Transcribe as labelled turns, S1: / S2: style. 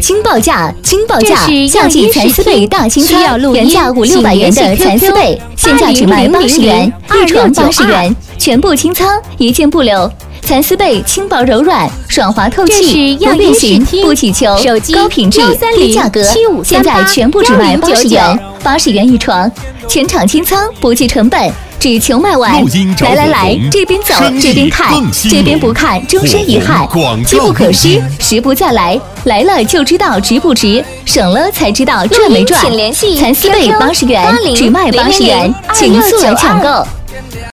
S1: 惊报价！惊报价！夏季蚕丝被大清仓，原价500-600元的蚕丝被，现价只卖80元，一床80元，全部清仓，一件不留。蚕丝被轻薄柔软，爽滑透气，不变形，不起球，高品质，低价格，现在全部只卖80元，80元一床，全场清仓，不计成本。只求卖完！来，这边走，这边看，这边不看，终身遗憾。机不可失，时不再来，来了就知道值不值，省了才知道赚没赚。蚕丝被80元，只卖80元，请速来抢购。